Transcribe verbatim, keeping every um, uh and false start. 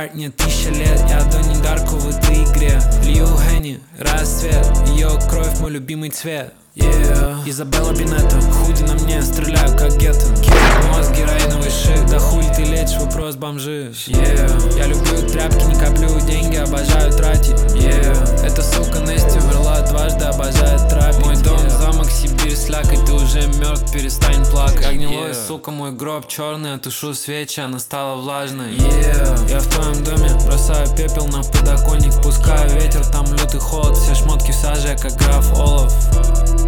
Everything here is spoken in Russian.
Маккартни, тысяча лет, я Донни Дарко в этой игре. Лью Хенни, рассвет, ее кровь мой любимый цвет. Yeah. Изабелла Бинетта, худи на мне, стреляю как гетто. Мозг, героиновый шик, да хуй ты лечишь, вопрос бомжи. Yeah. Я люблю тряпки, не коплю деньги, обожаю тратить. Yeah. Эта сука Нести умерла дважды, обожает трапить. Мой дом, yeah. Замок, Сибирь, слякоть, ты уже мертв, перестань плакать. Огневой, yeah. Сука, мой гроб черный, я тушу свечи, она стала влажной. Yeah. Я в твоем доме бросаю пепел на подоконник, пускаю ветер, там лютый холод, все шмотки в саже, как граф Олаф.